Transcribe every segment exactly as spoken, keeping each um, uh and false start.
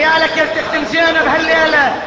عيالك يا تختم زينب هالليلة.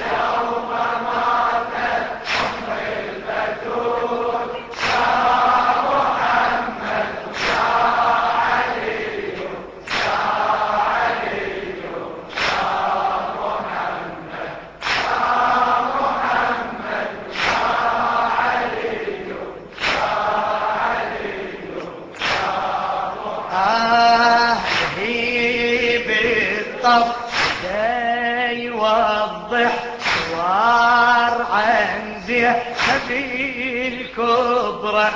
آه هيب الطف دا يوضح صور عن زينب الكبرى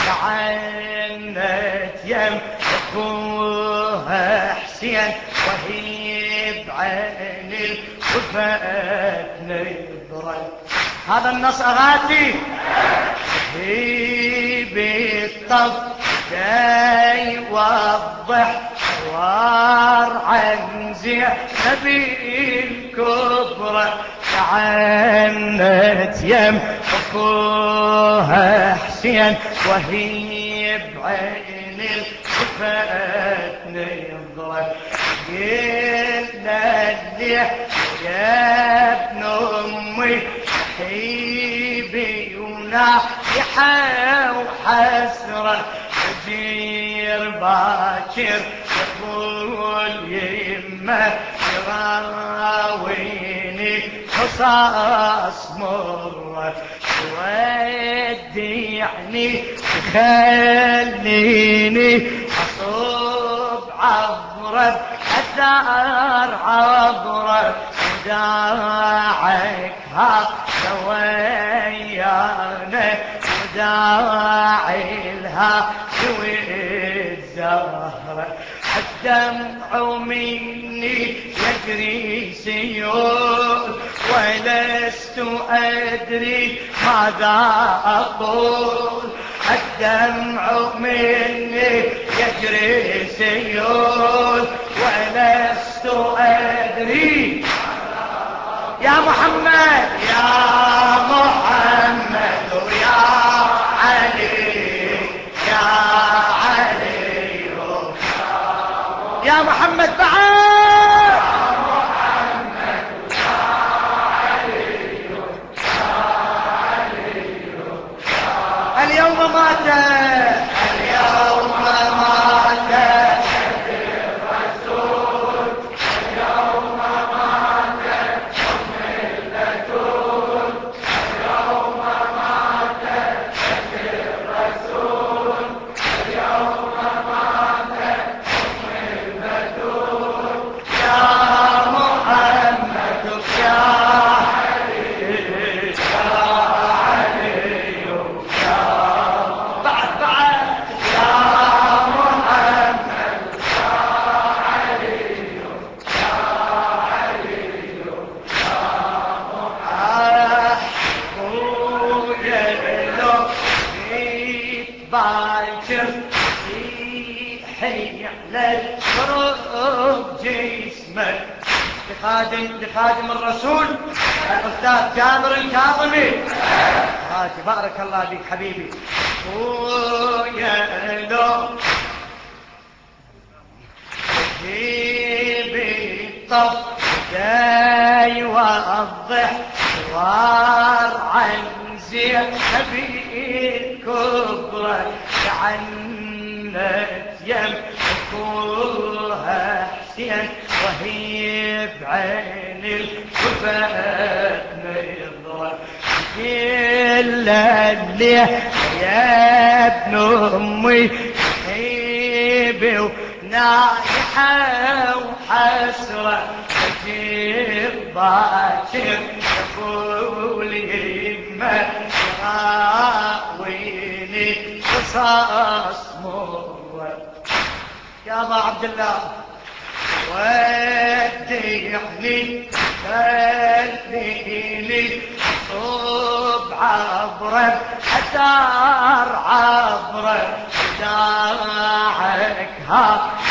لعنت يم أخوها حسين وهي بعين الوفاة نظرة. هذا النص أغاتي. هيب الطف دا يوضح صور عن زينب الكبرى لعنت يم أخوها حسين وهي بعين الوفاة نظرة. قلنا لي يا ابن أمي حبيبي وناححة وحسرة أجير باكر يقول يمه يراويني قصص مرة وديعني خليني أصب عبرة أثار عبرة وداعك ها سويانا وداعي لها سوي الزهرة. الدمع مني يجري سيول ولست أدري ماذا أقول. الدمع مني يجري سيول ولست أدري. يا محمد يا محمد يا علي يا علي يا محمد بعد. اليوم مات اليوم مات الرسول. اليوم مات أم البتول. اليوم مات الرسول. اليوم مات أم البتول. يا محمد يا باكر يحيي على الشرب جسمك. لخادم لخادم الرسول الأستاذ جابر الكاظمي. هاتي بارك الله بك حبيبي. ويا لو جيب الطف دا يوضح صور عن زينب الكبرى لعنت يم أخوها حسين وهي بعين الوفاة نظرة. إلا اللي يا ابن أمي حبيبي ونايحة وحسرة أجيب باكر يقول يمه يراويني قصص مرة. يا أبا عبد الله وديعني خليني صوب عبرة أثار عبرة داعك ها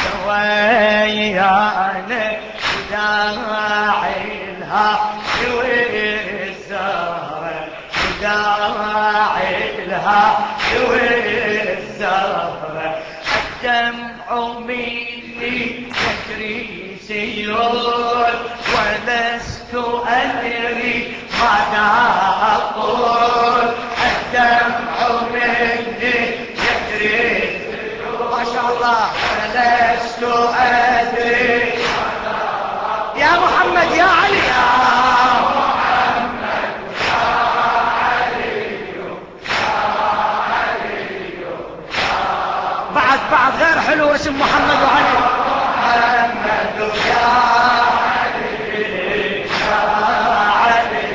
سويانا وداعي لها سوي الزهرة. وداعي لها سوي الزهرة. الدمع مني يجري سيول ولست أدري ماذا أقول، الدمع مني يجري ما شاء الله، ولست أدري يا محمد يا علي يا بعد بعد غير حلو اسم محمد وعلي. محمد يا علي يا علي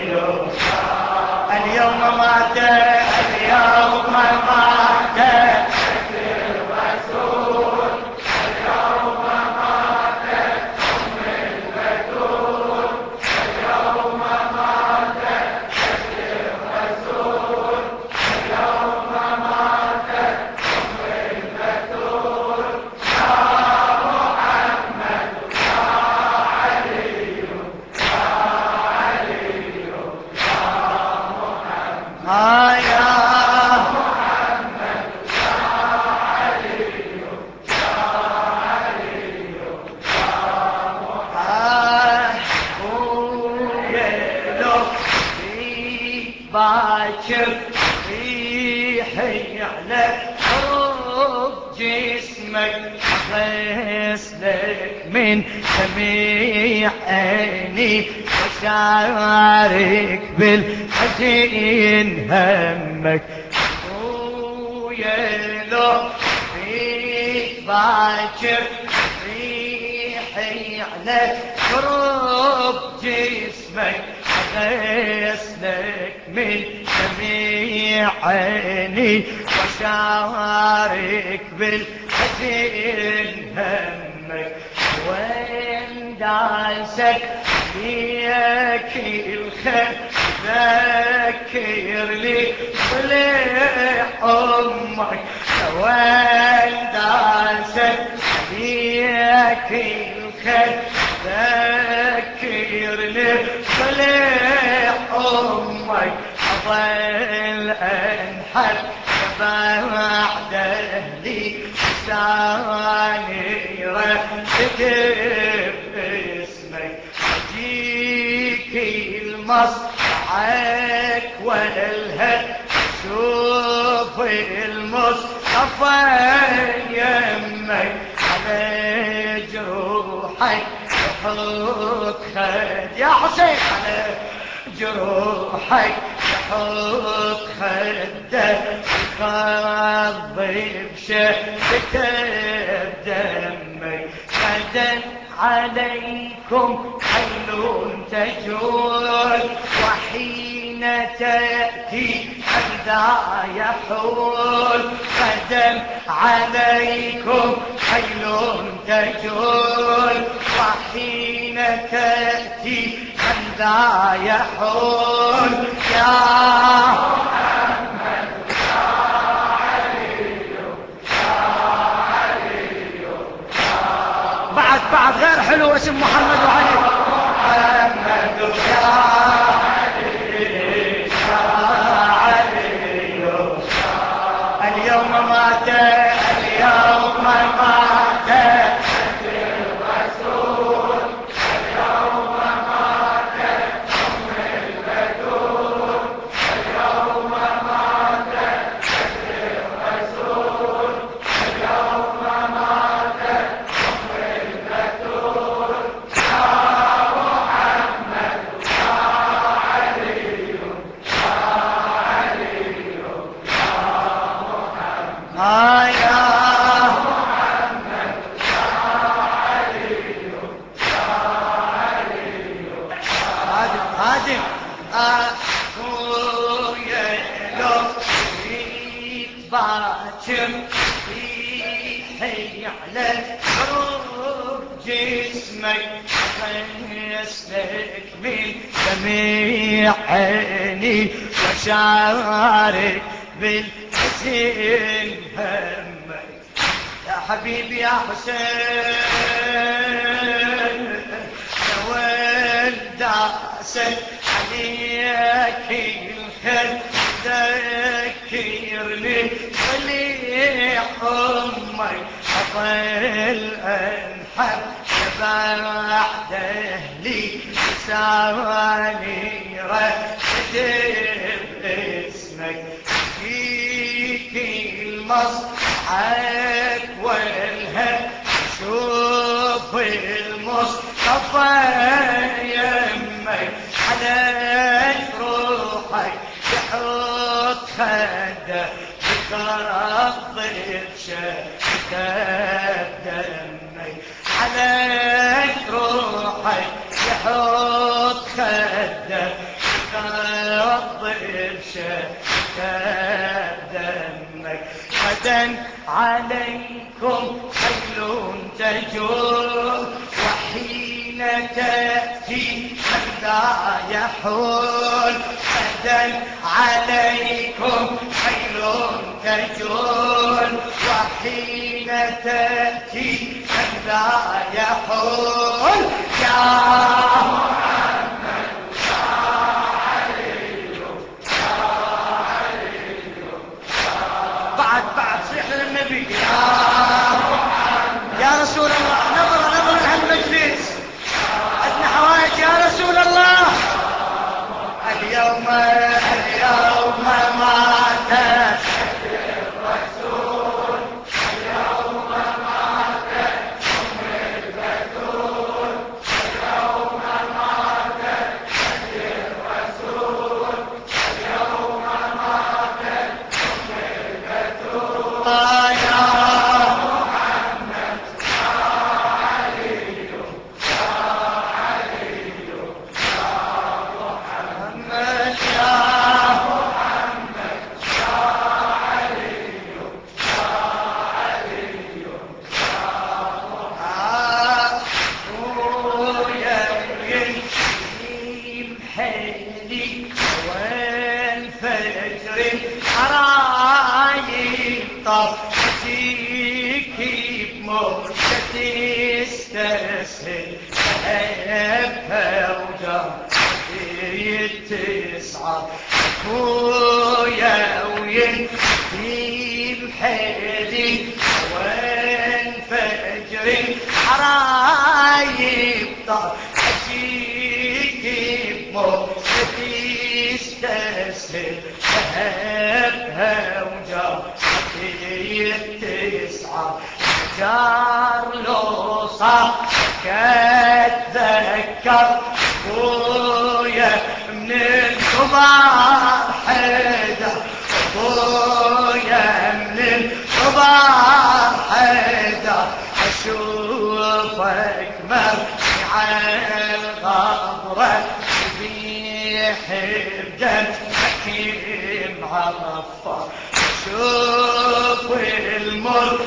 اليوم مات اليوم مات الرسول، اليوم مات أم البتول، اليوم مات الرسول، اليوم مات آه يا محمد يا علي يا علي يا محمد ويلو فيك باكر ريحي على حروب جسمك، غسلك من جميع عيني وشارك بالحزين همك، ويلو فيك باكر ريحي على حروب جسمك، غسلك من جميع عيني وشارك بالحزين همك، وين داسك ليك الخير ذكر لي ضلع امك، وين داسك ليك الخير ذكر لي ضلع امك، اظل انحب بعد اهلي لساني رتب اسمك، اجيك المصعك والهد شوف المصطفى يمك، على جروحك يحط خد يا حسين، على جروحك يحط خده يخضي بشدته بدمك، غدا عليكم حيل تجول، وحين تأتي الذا يحول، غدا عليكم حيل تجول، وحين تأتي الذا يحول يا محمد يا علي يا علي بعد بعد غير حلو اسم محمد وعلي. محمد يا علي يا علي اليوم مات اليوم مات الرسول، اليوم مات أم البتول، اليوم مات الرسول، اليوم مات أم البتول يا محمد يا علي يا علي يا محمد آه يا محمد يا علي يا علي خادم خادم اخويا لو جيت باكر ريحي على حروب جسمك، غسلك من جميع عيني وشارك بالحزين همك، يا حبيبي يا حسين وين داسك عليك الخير ذكرني ضليع امك، اظل انحب بعد أهلي لساني رشد باسمك فيك المصحك والهم شوف المصطفى يمك على روحك يحط خده بترضي بشهادة دمك على روحك يحط خده بترضي بشهادة دمك غدا عليكم خيل تجور وحين تأتي من لا يحول غدا عليكم خيل تجول وحين تأتي من لا يحول يا محمد يا علي يا علي بعد بعد صيح للنبي يا محمد يا رسول الله نظرة نظرة لهالمجلس عندنا حوائج يا رسول الله اليوم اليوم مات الرسول اليوم مات أم البتول اليوم مات الرسول اليوم مات أم البتول يا محمد يا علي يا علي يا محمد يا محمد يا علي يا علي يا محمد يا ينسيم حيلي والفجر حرايب طف تجيك بموجة تستسهل أبها وجر تسعى أخويا وينسيم حيلي والفجر حرايب طف أجيك بموجة تستسهل ذهبها وجر تسعى جار لو صاحك اتذكر ابويا من الكبار حيدر ابويا من الكبار حيدر اشوفك مرمي على الغبره بيحب جنبك معرفه شوف المر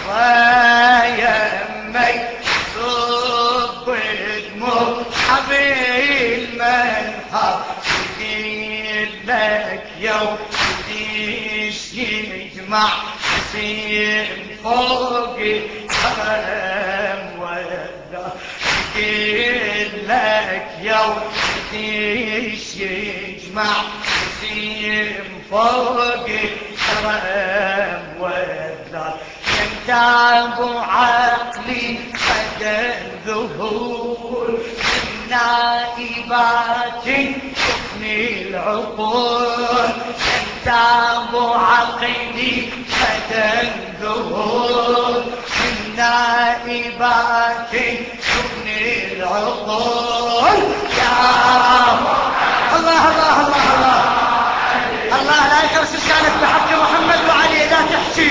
يمك صب دموع حبيل منحر يقيل لك يوم بديش يجمع سين فوق حرم ولا يقيل لك يوم بديش يجمع سين فوق حرم ولا انت ابو عقلي قد الذهول النائبات تفني العقول انت ابو عقلي قد الذهول النائبات تفني العقول يا الله الله الله الله الله لا يكرس لسانك بحق محمد وعلي لا تحكي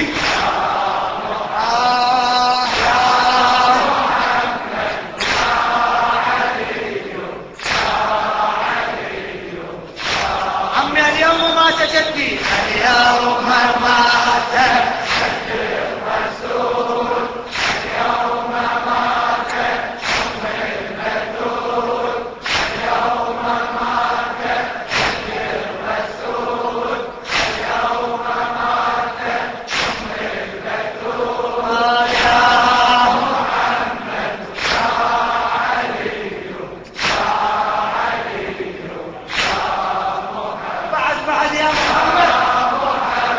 آه يا محمد يا علي يا علي عمي اليوم مات جدي اليوم مات جدي الرسول اليوم مات أم البتول اليوم مات جدي الرسول اليوم مات أم البتول يا محمد يا علي يا علي يا محمد بعد بعد يا محمد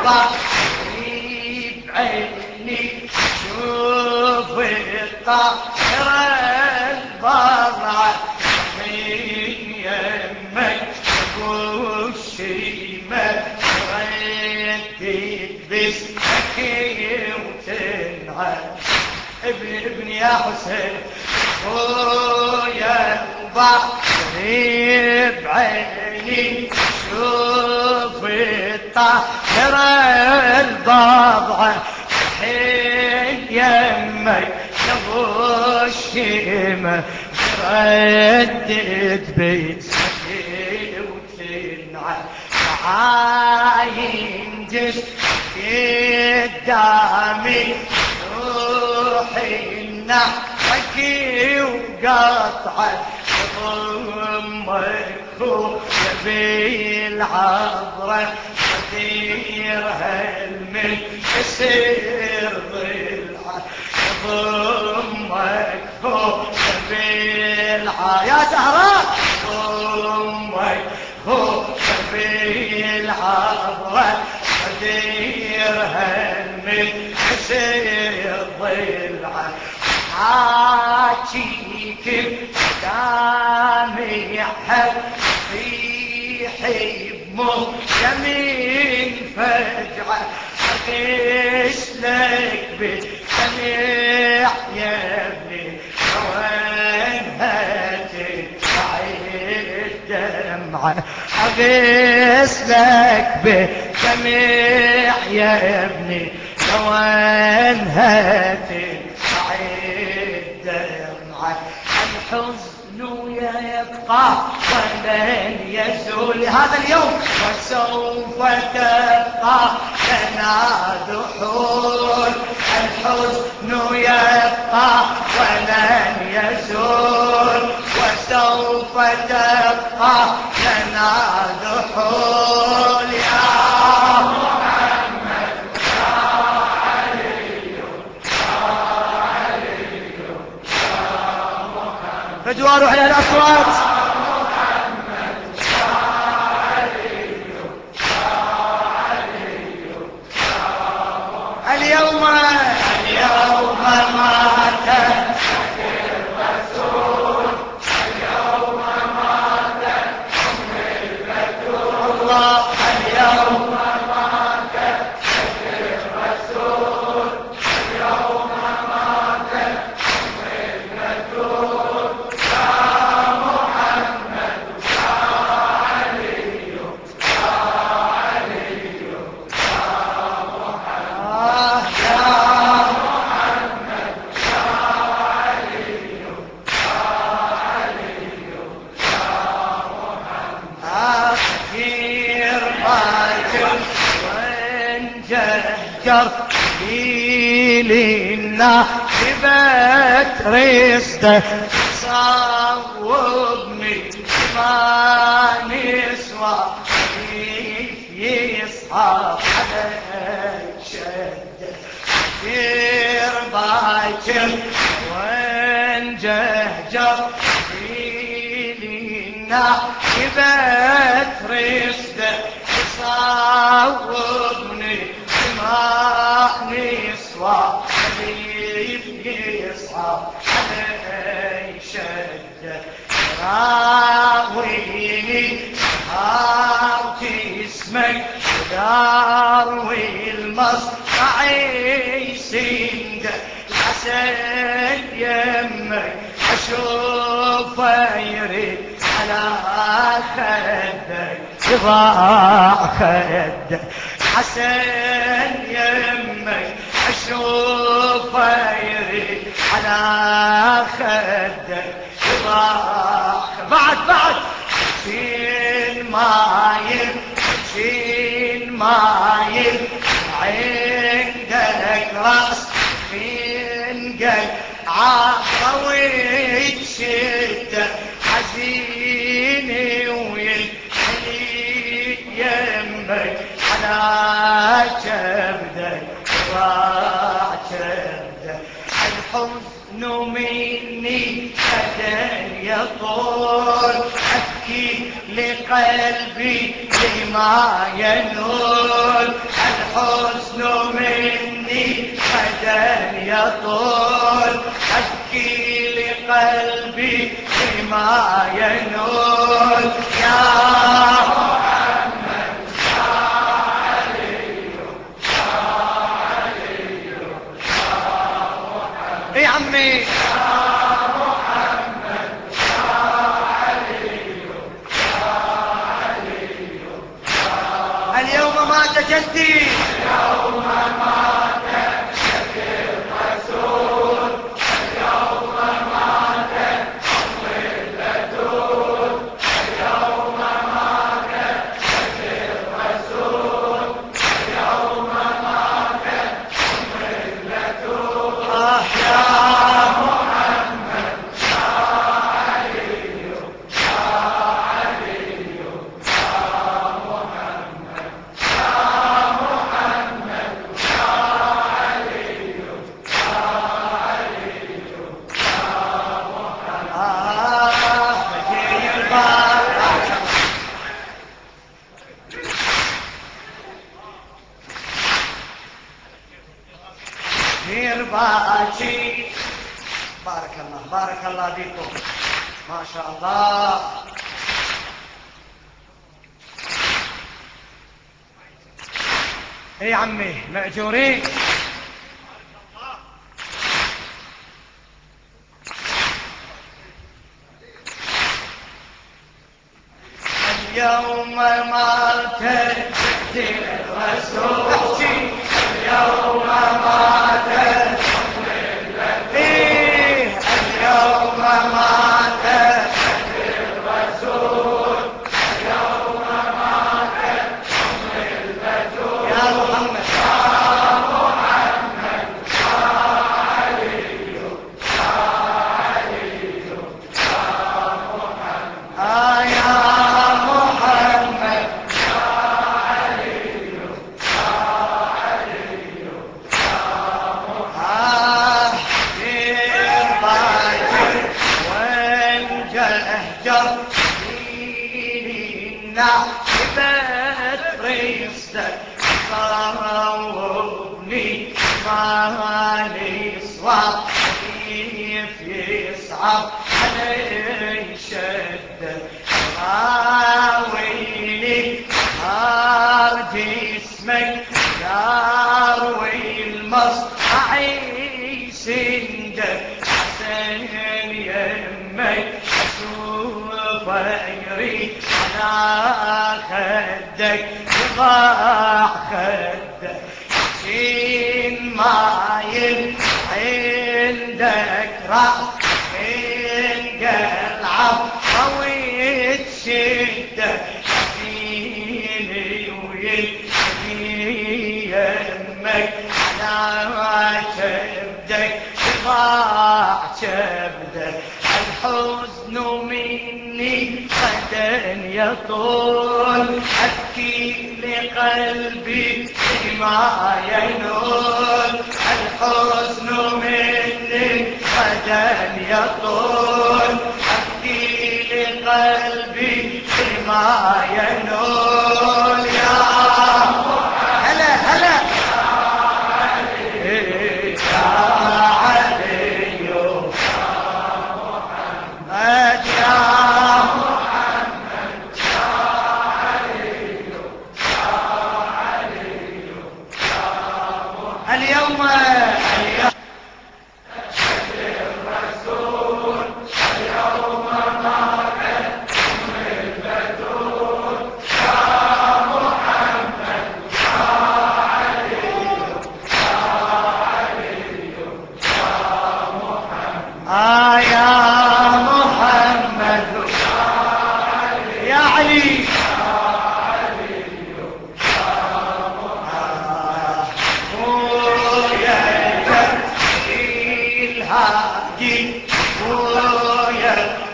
بعيد عيني شوف الطائر البضعة من يمك والشيمة ردت باسمك وتنعى ابن ابن يا حسين خويا وبعيد بعيني شوف الطائر البضعة حين يمك ابو الشيمة ردت باسمك وتنعى عاين جسمك قدامي روحي نحرك وقطعه ضمك خويا بالعبره قديرها المن يصير ضلعه ضمك خويا بالعبره يا زهراء ضمك خويا بالعبره قديرها المن يصير ضلعه حاجيك دامي حب في حبه يمين فجعه اقيس لك بالسميع يا ابني وينها تدفع الدمعه اقيس لك بالسميع يا ابني وينها تدفع الدمعه الحزن يبقى ولن يزول هذا اليوم وسوف تبقى لنا ذحول الحزن يبقى ولن يزول وسوف تبقى لنا ذحول يا محمد يا علي يا علي يا محمد فدوا روح للأصوات اليوم اليوم مات الرسول اليوم مات أم البتول الله اليوم مات الرسول اليوم مات أم البتول يا محمد يا علي يا علي يا جهجر ليلنا ببت رصده صوبني ما نسوى يصحى على شده كثير باكر وين جهجر ليلنا ببت رصده صوبني ما نسوى حبيب يصعب علي شده راويني هار جسمك داروي المصنع يسنده حسن يمك اشوفه يريد على خدك يضاع خدك حسن يمك اشوفه يريد على خدك يضاع بعد بعد شين مايل شين مايل عندك راس فين قل عطوي شده حزيني وينحني يمك على كبدك ضاع كبدك الحزن مني بدل يطول أبكي لقلبي لما ينول الحزن الحزن مني غدا يطول أبكي لقلبي بما ينول يا محمد يا علي يا علي يا محمد. يا عمي اليوم مات جدي اليوم مات جدي الرسول اليوم مات أمي البتول اليوم مات جدي الرسول اليوم مات أمي البتول. آه يا محمد يا علي يا علي يا باجي. بارك الله بارك الله بكم ما شاء الله. اي عمي مأجورين. اليوم مات جدي الرسول احكي اليوم مات ايه اليوم مات جدي الرسول اليوم مات أمي البتول. يا محمد يا محمد يا علي يا علي يا محمد. آه يا محمد يا علي يا علي يا محمد. آه دير باجر وانجهجر ديننا بث ريصتك صوبني مالي صواب كيف يصعب علي شده راويني نار جسمك يروي المصنعي سندك حسن يمك اشوف يريد على خدك يضاع خدك شين مايل عندك راح انقلعب طويت شده فيني ويلي يمك على كبدك ضاع كبدك. الحزن مني غدا يطول أبكي لقلبي بما ينول. الحزن مني غدا يطول أبكي لقلبي بما ينول. يا هلا هلا يا علي يا محمد يا محمد يا علي يا علي يا محمد. اليوم اليوم الرسول اليوم مات أمي البتول يا محمد يا علي يا علي يا محمد. آه يا محمد يا علي ويا جدي الهادي ويا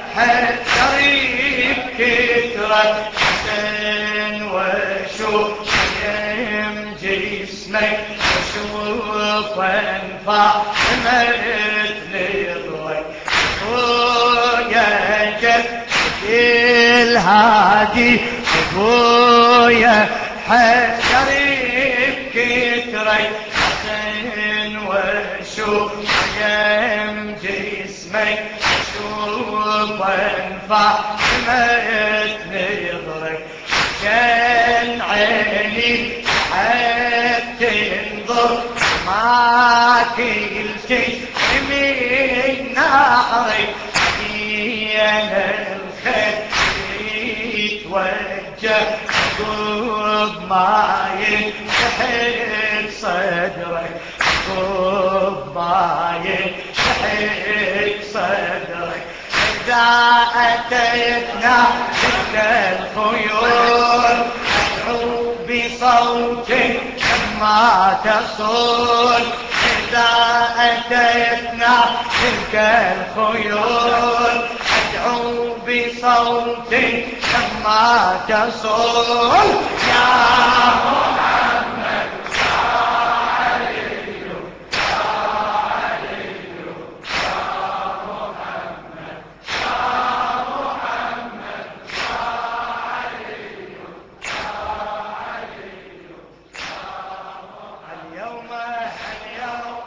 حتريب كترة حسن وشوف يم جسمك وشوف انفع مثل الضوء. ويا جدي الهادي ويا حتريب كترة صدري حسن واشوف يم جسمي اشوف انفع مت نظري كان عيني حب تنظر ما كلتي من نحري انا الخير يتوجه قب ما ينسحق صدرك قب ما ينسحق صدرك إذا أتيتنا تلك الخيول أدعو بصوت ما تصول إذا أتيتنا تلك الخيول أدعو بصوت ما تصول يا